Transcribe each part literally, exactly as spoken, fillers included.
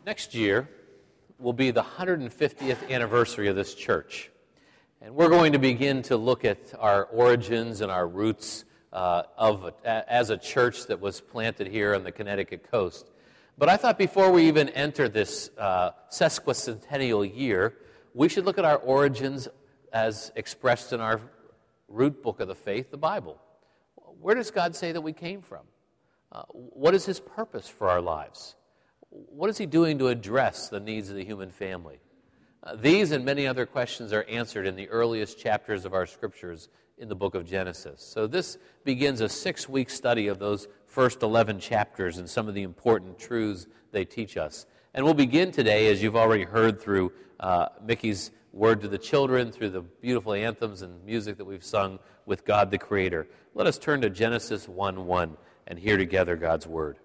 Next year will be the one hundred fiftieth anniversary of this church. And we're going to begin to look at our origins and our roots uh, of as a church that was planted here on the Connecticut coast. But I thought before we even enter this uh, sesquicentennial year, we should look at our origins as expressed in our root book of the faith, the Bible. Where does God say that we came from? Uh, what is His purpose for our lives? What is He doing to address the needs of the human family? Uh, these and many other questions are answered in the earliest chapters of our scriptures in the book of Genesis. So this begins a six-week study of those first eleven chapters and some of the important truths they teach us. And we'll begin today, as you've already heard through uh, Mickey's word to the children, through the beautiful anthems and music that we've sung with God the Creator. Let us turn to Genesis one one and hear together God's word.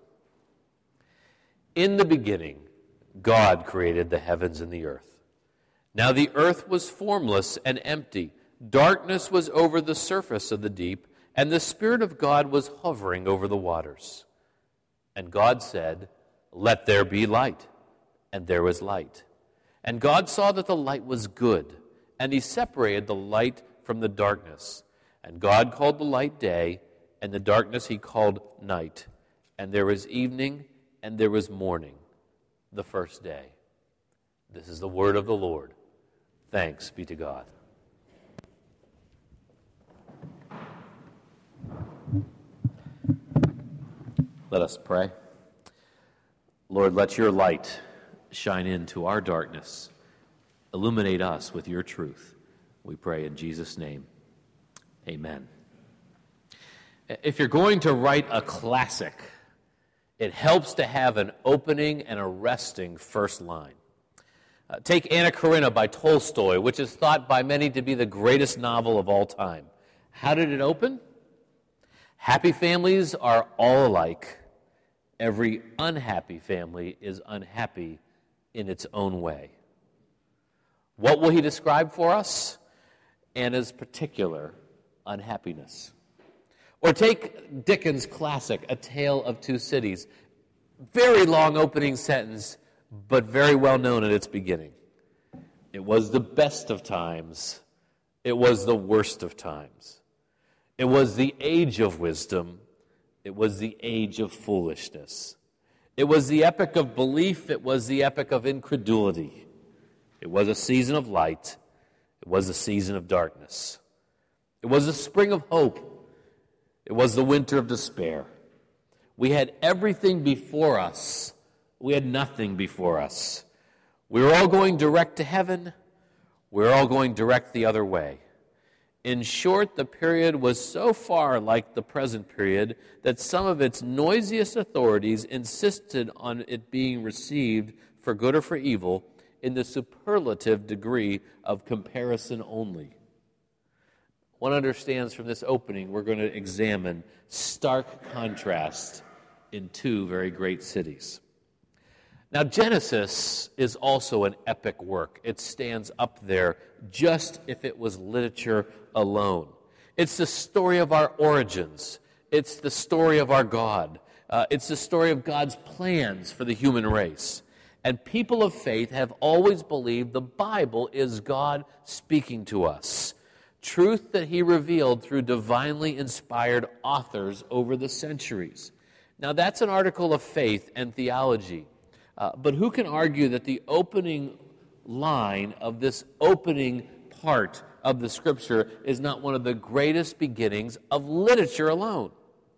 In the beginning, God created the heavens and the earth. Now the earth was formless and empty. Darkness was over the surface of the deep, and the Spirit of God was hovering over the waters. And God said, "Let there be light." And there was light. And God saw that the light was good, and He separated the light from the darkness. And God called the light day, and the darkness He called night. And there was evening, and there was morning, the first day. This is the word of the Lord. Thanks be to God. Let us pray. Lord, let your light shine into our darkness. Illuminate us with your truth. We pray in Jesus' name. Amen. If you're going to write a classic, it helps to have an opening and arresting first line. Uh, take Anna Karenina by Tolstoy, which is thought by many to be the greatest novel of all time. How did it open? Happy families are all alike. Every unhappy family is unhappy in its own way. What will he describe for us? Anna's particular unhappiness. Or take Dickens' classic, A Tale of Two Cities. Very long opening sentence, but very well known at its beginning. It was the best of times. It was the worst of times. It was the age of wisdom. It was the age of foolishness. It was the epoch of belief. It was the epoch of incredulity. It was a season of light. It was a season of darkness. It was a spring of hope. It was the winter of despair. We had everything before us. We had nothing before us. We were all going direct to heaven. We were all going direct the other way. In short, the period was so far like the present period that some of its noisiest authorities insisted on it being received for good or for evil in the superlative degree of comparison only. One understands from this opening we're going to examine stark contrast in two very great cities. Now, Genesis is also an epic work. It stands up there just if it was literature alone. It's the story of our origins. It's the story of our God. Uh, it's the story of God's plans for the human race. And people of faith have always believed the Bible is God speaking to us. Truth that He revealed through divinely inspired authors over the centuries. Now, that's an article of faith and theology. Uh, but who can argue that the opening line of this opening part of the Scripture is not one of the greatest beginnings of literature alone?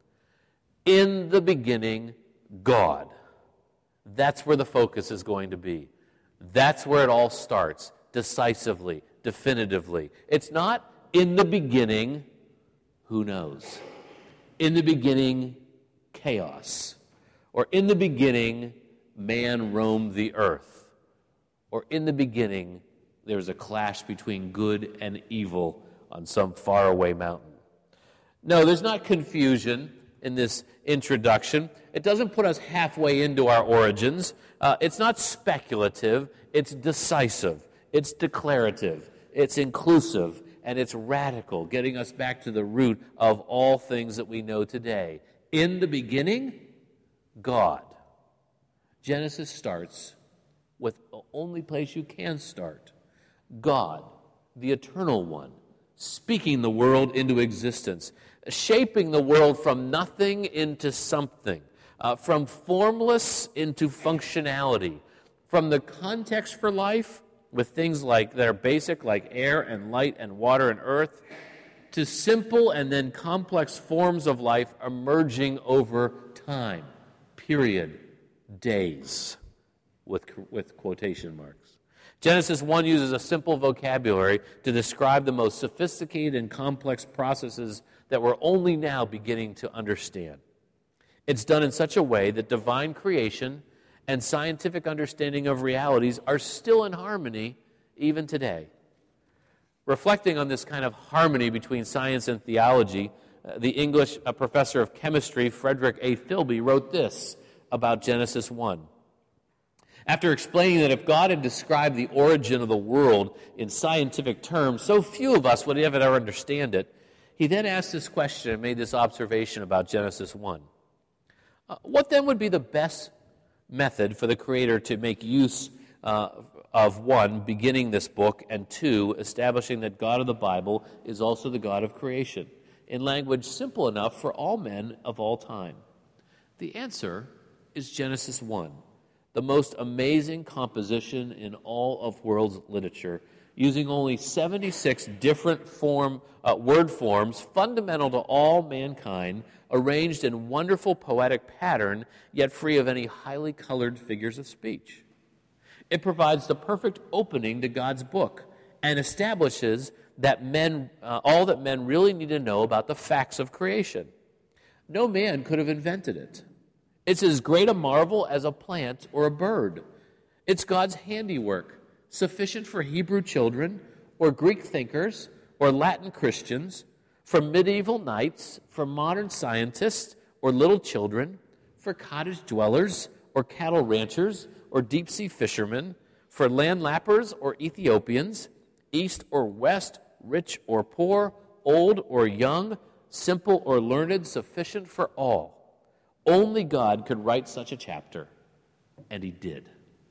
In the beginning, God. That's where the focus is going to be. That's where it all starts, decisively, definitively. It's not in the beginning, who knows? In the beginning, chaos. Or in the beginning, man roamed the earth. Or in the beginning, there was a clash between good and evil on some faraway mountain. No, there's not confusion in this introduction. It doesn't put us halfway into our origins. Uh, it's not speculative. It's decisive. It's declarative. It's inclusive. And it's radical, getting us back to the root of all things that we know today. In the beginning, God. Genesis starts with the only place you can start. God, the eternal one, speaking the world into existence, shaping the world from nothing into something, uh, from formless into functionality, from the context for life, with things like that are basic, like air and light and water and earth, to simple and then complex forms of life emerging over time, period, days, with, with quotation marks. Genesis one uses a simple vocabulary to describe the most sophisticated and complex processes that we're only now beginning to understand. It's done in such a way that divine creation and scientific understanding of realities are still in harmony even today. Reflecting on this kind of harmony between science and theology, uh, the English uh, professor of chemistry, Frederick A. Philby, wrote this about Genesis one. After explaining that if God had described the origin of the world in scientific terms, so few of us would ever understand it, he then asked this question and made this observation about Genesis one. Uh, what then would be the best method for the Creator to make use uh, of, one, beginning this book, and two, establishing that God of the Bible is also the God of creation, in language simple enough for all men of all time? The answer is Genesis one, the most amazing composition in all of world's literature, using only seventy-six different form uh, word forms fundamental to all mankind, arranged in wonderful poetic pattern, yet free of any highly colored figures of speech. It provides the perfect opening to God's book and establishes that men, uh, all that men really need to know about the facts of creation. No man could have invented it. It's as great a marvel as a plant or a bird. It's God's handiwork, sufficient for Hebrew children or Greek thinkers or Latin Christians, for medieval knights, for modern scientists or little children, for cottage dwellers or cattle ranchers or deep-sea fishermen, for landlappers or Ethiopians, east or west, rich or poor, old or young, simple or learned, sufficient for all. Only God could write such a chapter, and he did.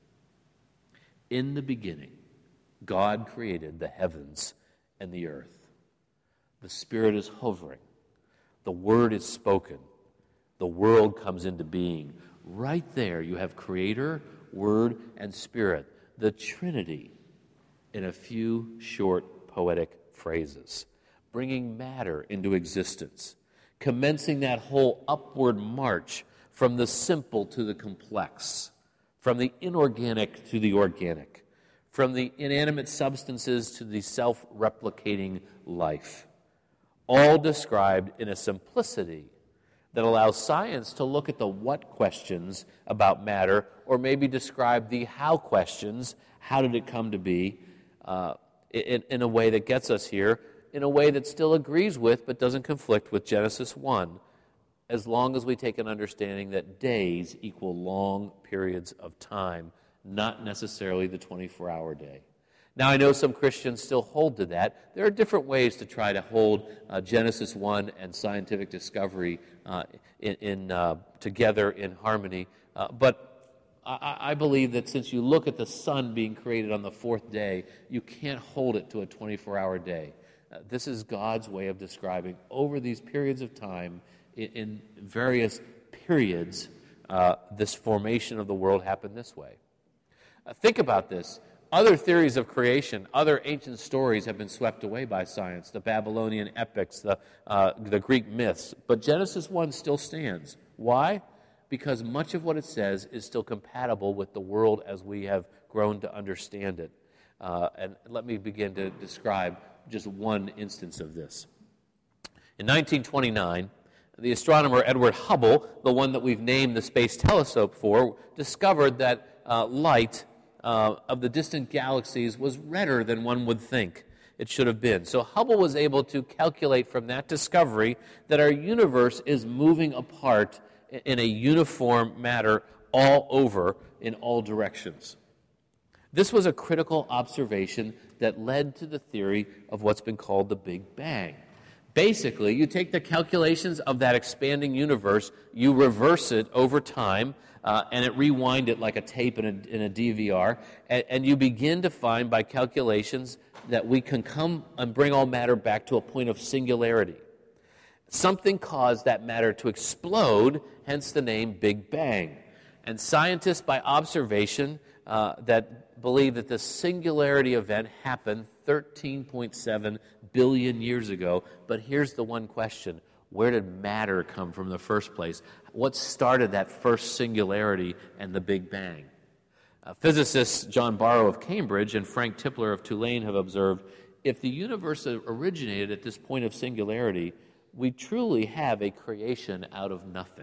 In the beginning, God created the heavens and the earth. The Spirit is hovering. The Word is spoken. The world comes into being. Right there, you have Creator, Word, and Spirit, the Trinity, in a few short poetic phrases, bringing matter into existence, commencing that whole upward march from the simple to the complex, from the inorganic to the organic, from the inanimate substances to the self-replicating life, all described in a simplicity that allows science to look at the what questions about matter, or maybe describe the how questions, how did it come to be, uh, in, in a way that gets us here, in a way that still agrees with but doesn't conflict with Genesis one, as long as we take an understanding that days equal long periods of time, not necessarily the twenty-four hour day. Now, I know some Christians still hold to that. There are different ways to try to hold uh, Genesis one and scientific discovery uh, in, in uh, together in harmony. Uh, but I, I believe that since you look at the sun being created on the fourth day, you can't hold it to a twenty-four hour day. Uh, this is God's way of describing over these periods of time, in, in various periods, uh, this formation of the world happened this way. Uh, think about this. Other theories of creation, other ancient stories have been swept away by science, the Babylonian epics, the, uh, the Greek myths. But Genesis one still stands. Why? Because much of what it says is still compatible with the world as we have grown to understand it. Uh, and let me begin to describe just one instance of this. In nineteen twenty-nine, the astronomer Edward Hubble, the one that we've named the Space Telescope for, discovered that uh, light Uh, of the distant galaxies was redder than one would think it should have been. So Hubble was able to calculate from that discovery that our universe is moving apart in a uniform manner all over in all directions. This was a critical observation that led to the theory of what's been called the Big Bang. Basically, you take the calculations of that expanding universe, you reverse it over time, uh, and it rewind it like a tape in a, in a D V R, and, and you begin to find by calculations that we can come and bring all matter back to a point of singularity. Something caused that matter to explode, hence the name Big Bang. And scientists, by observation, uh, that believe that this singularity event happened thirteen point seven billion years ago. But here's the one question: where did matter come from in the first place? What started that first singularity and the Big Bang? Uh, physicists John Barrow of Cambridge and Frank Tipler of Tulane have observed, if the universe originated at this point of singularity, we truly have a creation out of nothing.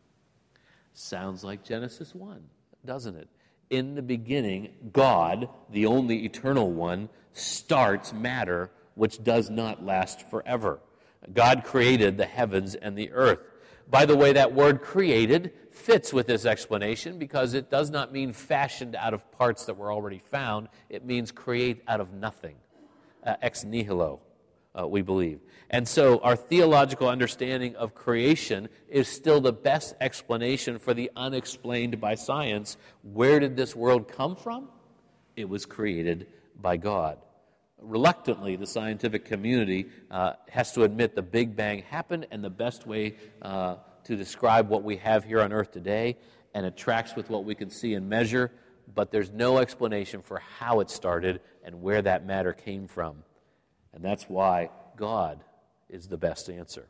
Sounds like Genesis one, doesn't it? In the beginning, God, the only eternal one, starts matter which does not last forever. God created the heavens and the earth. By the way, that word created fits with this explanation because it does not mean fashioned out of parts that were already found. It means create out of nothing, uh, ex nihilo. Uh, we believe. And so our theological understanding of creation is still the best explanation for the unexplained by science. Where did this world come from? It was created by God. Reluctantly, the scientific community uh, has to admit the Big Bang happened, and the best way uh, to describe what we have here on earth today, and it tracks with what we can see and measure, but there's no explanation for how it started and where that matter came from. And that's why God is the best answer.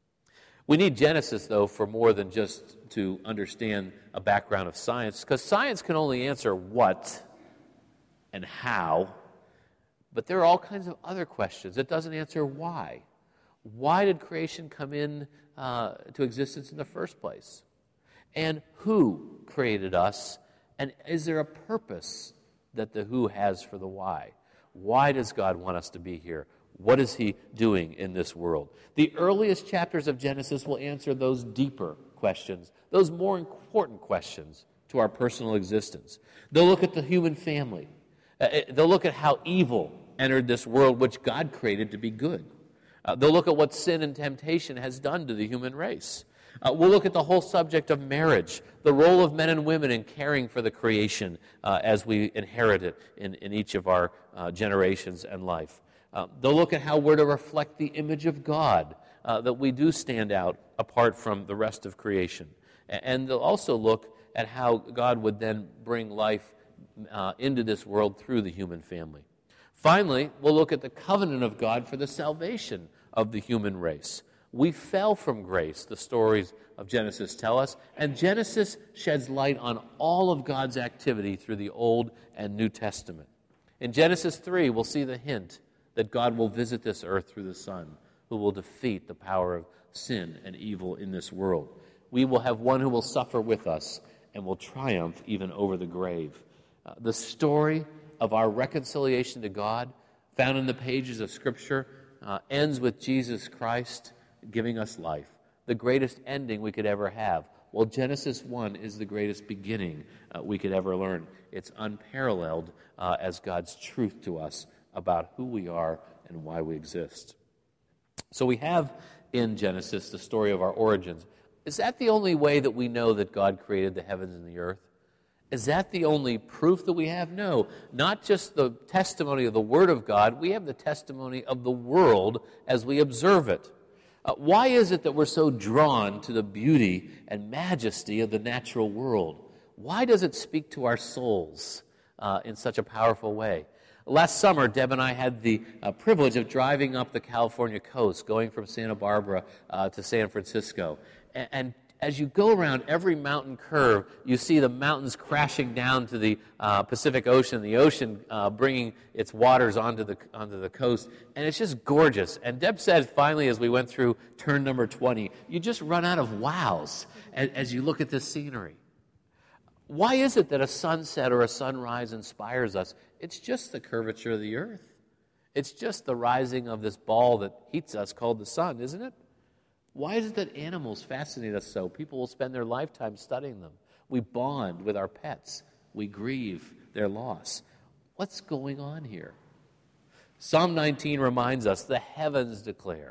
We need Genesis, though, for more than just to understand a background of science, because science can only answer what and how, but there are all kinds of other questions. It doesn't answer why. Why did creation come in uh, to existence in the first place? And who created us? And is there a purpose that the who has for the why? Why does God want us to be here? What is he doing in this world? The earliest chapters of Genesis will answer those deeper questions, those more important questions to our personal existence. They'll look at the human family. Uh, they'll look at how evil entered this world, which God created to be good. Uh, they'll look at what sin and temptation has done to the human race. Uh, we'll look at the whole subject of marriage, the role of men and women in caring for the creation uh, as we inherit it in, in each of our uh, generations and life. Uh, they'll look at how we're to reflect the image of God, uh, that we do stand out apart from the rest of creation. And they'll also look at how God would then bring life uh, into this world through the human family. Finally, we'll look at the covenant of God for the salvation of the human race. We fell from grace, the stories of Genesis tell us, and Genesis sheds light on all of God's activity through the Old and New Testament. In Genesis three, we'll see the hint that God will visit this earth through the Son, who will defeat the power of sin and evil in this world. We will have one who will suffer with us and will triumph even over the grave. Uh, the story of our reconciliation to God, found in the pages of Scripture, uh, ends with Jesus Christ giving us life, the greatest ending we could ever have. Well, Genesis one is the greatest beginning uh, we could ever learn. It's unparalleled uh, as God's truth to us about who we are and why we exist. So we have in Genesis the story of our origins. Is that the only way that we know that God created the heavens and the earth? Is that the only proof that we have? No, not just the testimony of the Word of God. We have the testimony of the world as we observe it. Uh, why is it that we're so drawn to the beauty and majesty of the natural world? Why does it speak to our souls uh, in such a powerful way? Last summer, Deb and I had the uh, privilege of driving up the California coast, going from Santa Barbara uh, to San Francisco. And, and as you go around every mountain curve, you see the mountains crashing down to the uh, Pacific Ocean, the ocean uh, bringing its waters onto the onto the coast, and it's just gorgeous. And Deb said finally, as we went through turn number twenty, you just run out of wows as, as you look at this scenery. Why is it that a sunset or a sunrise inspires us? It's just the curvature of the earth. It's just the rising of this ball that heats us called the sun, isn't it? Why is it that animals fascinate us so? People will spend their lifetime studying them. We bond with our pets. We grieve their loss. What's going on here? Psalm nineteen reminds us, the heavens declare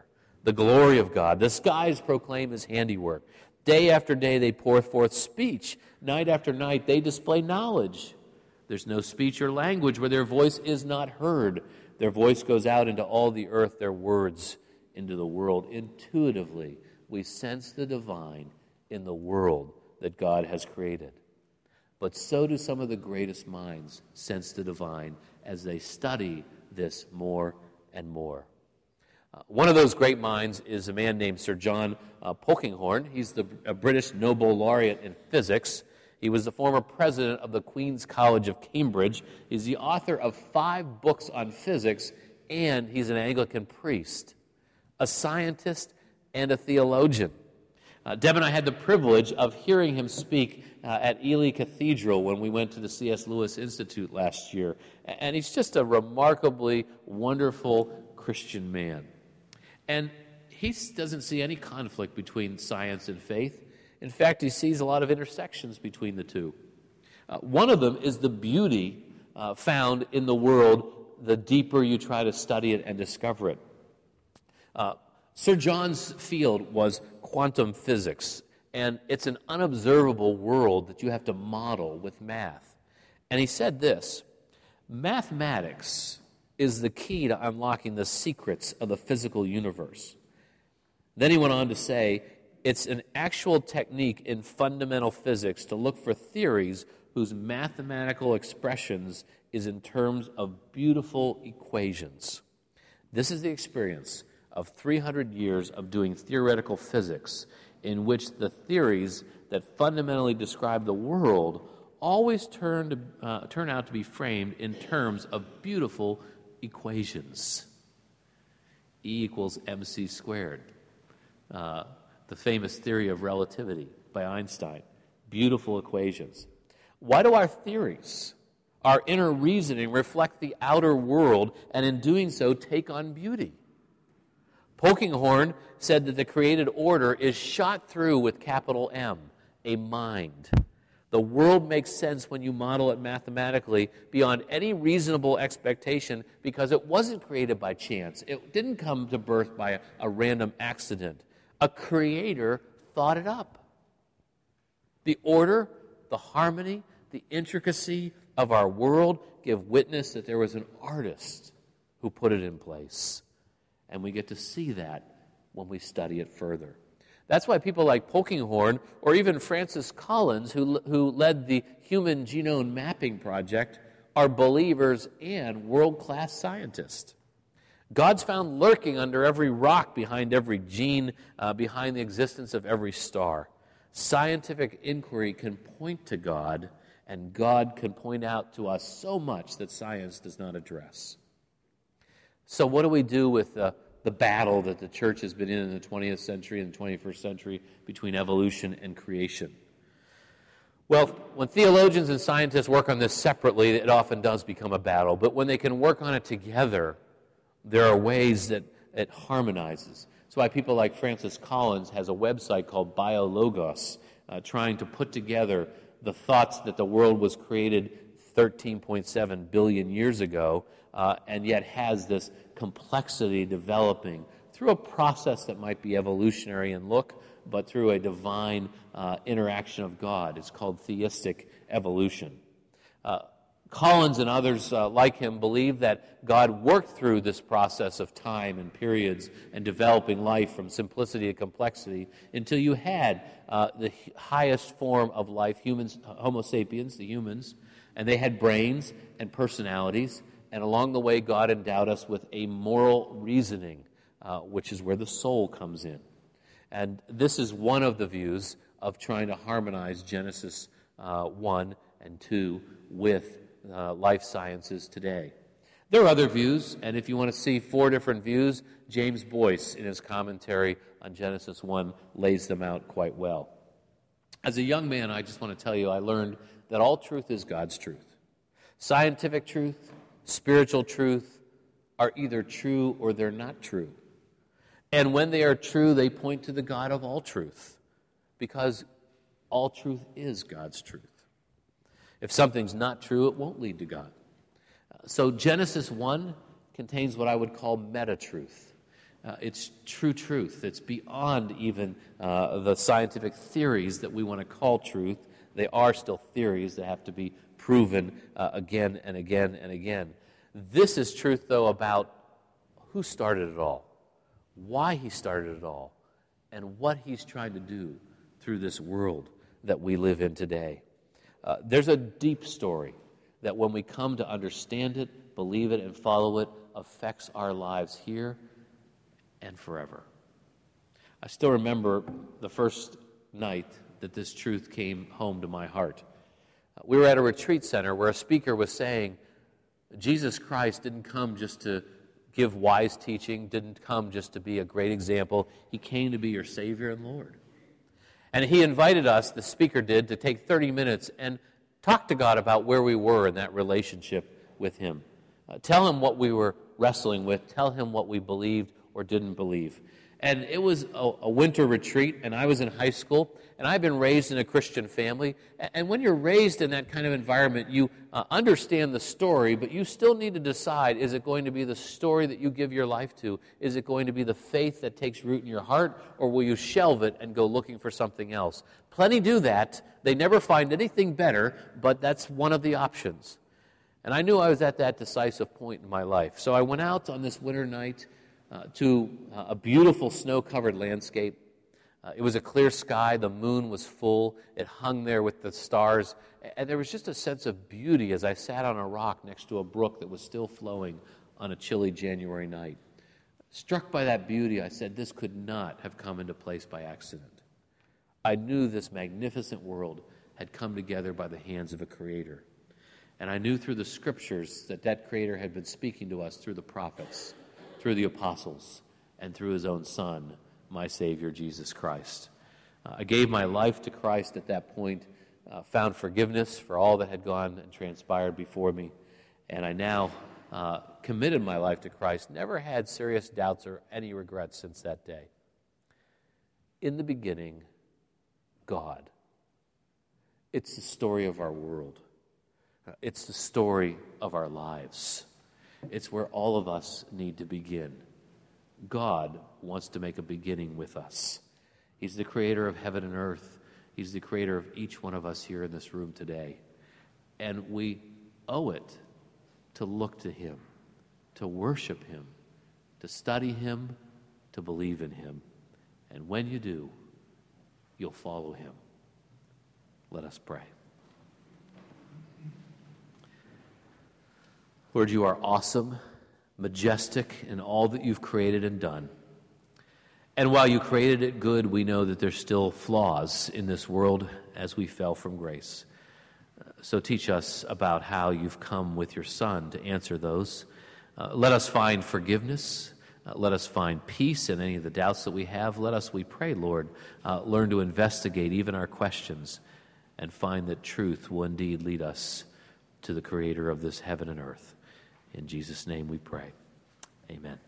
the glory of God. The skies proclaim his handiwork. Day after day they pour forth speech. Night after night they display knowledge. There's no speech or language where their voice is not heard. Their voice goes out into all the earth, their words into the world. Intuitively, we sense the divine in the world that God has created. But so do some of the greatest minds sense the divine as they study this more and more. Uh, one of those great minds is a man named Sir John uh, Polkinghorne. He's the a British Nobel laureate in physics. He was the former president of the Queen's College of Cambridge. He's the author of five books on physics, and he's an Anglican priest, a scientist, and a theologian. Uh, Deb and I had the privilege of hearing him speak uh, at Ely Cathedral when we went to the C S Lewis Institute last year. And he's just a remarkably wonderful Christian man. And he doesn't see any conflict between science and faith. In fact, he sees a lot of intersections between the two. Uh, one of them is the beauty uh, found in the world the deeper you try to study it and discover it. Uh, Sir John's field was quantum physics, and it's an unobservable world that you have to model with math. And he said this: mathematics is the key to unlocking the secrets of the physical universe. Then he went on to say, it's an actual technique in fundamental physics to look for theories whose mathematical expressions is in terms of beautiful equations. This is the experience of three hundred years of doing theoretical physics, in which the theories that fundamentally describe the world always turn, to, uh, turn out to be framed in terms of beautiful equations. E equals mc squared. Uh, the famous theory of relativity by Einstein. Beautiful equations. Why do our theories, our inner reasoning, reflect the outer world, and in doing so take on beauty? Polkinghorne said that the created order is shot through with capital M, a mind. The world makes sense when you model it mathematically beyond any reasonable expectation, because it wasn't created by chance. It didn't come to birth by a, a random accident. A creator thought it up. The order, the harmony, the intricacy of our world give witness that there was an artist who put it in place. And we get to see that when we study it further. That's why people like Polkinghorne, or even Francis Collins, who, who led the Human Genome Mapping Project, are believers and world-class scientists. God's found lurking under every rock, behind every gene, uh, behind the existence of every star. Scientific inquiry can point to God, and God can point out to us so much that science does not address. So what do we do with the, the battle that the church has been in in the twentieth century and the twenty-first century between evolution and creation? Well, when theologians and scientists work on this separately, it often does become a battle. But when they can work on it together, there are ways that it harmonizes. That's why people like Francis Collins has a website called BioLogos, uh, trying to put together the thoughts that the world was created thirteen point seven billion years ago, uh, and yet has this complexity developing through a process that might be evolutionary in look, but through a divine uh, interaction of God. It's called theistic evolution. Uh, Collins and others uh, like him believe that God worked through this process of time and periods and developing life from simplicity to complexity until you had uh, the highest form of life, humans, Homo sapiens, the humans, and they had brains and personalities, and along the way God endowed us with a moral reasoning, uh, which is where the soul comes in. And this is one of the views of trying to harmonize Genesis uh, one and two with uh, life sciences today. There are other views, and if you want to see four different views, James Boyce, in his commentary on Genesis one, lays them out quite well. As a young man, I just want to tell you, I learned that all truth is God's truth. Scientific truth, spiritual truth are either true or they're not true. And when they are true, they point to the God of all truth, because all truth is God's truth. If something's not true, it won't lead to God. So Genesis one contains what I would call meta-truth. Uh, it's true truth. It's beyond even uh, the scientific theories that we want to call truth. They are still theories that have to be proven uh, again and again and again. This is truth, though, about who started it all, why he started it all, and what he's trying to do through this world that we live in today. Uh, there's a deep story that when we come to understand it, believe it, and follow it, affects our lives here and forever. I still remember the first night that this truth came home to my heart. Uh, we were at a retreat center where a speaker was saying, Jesus Christ didn't come just to give wise teaching, didn't come just to be a great example. He came to be your Savior and Lord. And he invited us, the speaker did, to take thirty minutes and talk to God about where we were in that relationship with him. Uh, tell him what we were wrestling with. Tell him what we believed or didn't believe. And it was a, a winter retreat, and I was in high school, and I've been raised in a Christian family. And when you're raised in that kind of environment, you uh, understand the story, but you still need to decide, is it going to be the story that you give your life to? Is it going to be the faith that takes root in your heart, or will you shelve it and go looking for something else? Plenty do that. They never find anything better, but that's one of the options. And I knew I was at that decisive point in my life. So I went out on this winter night uh, to uh, a beautiful snow-covered landscape. Uh, it was a clear sky. The moon was full. It hung there with the stars. And there was just a sense of beauty as I sat on a rock next to a brook that was still flowing on a chilly January night. Struck by that beauty, I said, this could not have come into place by accident. I knew this magnificent world had come together by the hands of a creator. And I knew through the scriptures that that creator had been speaking to us through the prophets, through the apostles, and through his own Son, my Savior, Jesus Christ. Uh, I gave my life to Christ at that point, uh, found forgiveness for all that had gone and transpired before me, and I now uh, committed my life to Christ. Never had serious doubts or any regrets since that day. In the beginning, God. It's the story of our world. It's the story of our lives. It's where all of us need to begin. God wants to make a beginning with us. He's the creator of heaven and earth. He's the creator of each one of us here in this room today. And we owe it to look to him, to worship him, to study him, to believe in him. And when you do, you'll follow him. Let us pray. Lord, you are awesome, majestic in all that you've created and done. And while you created it good, we know that there's still flaws in this world as we fell from grace. So teach us about how you've come with your Son to answer those. Uh, let us find forgiveness. Uh, let us find peace in any of the doubts that we have. Let us, we pray, Lord, uh, learn to investigate even our questions and find that truth will indeed lead us to the creator of this heaven and earth. In Jesus' name we pray. Amen.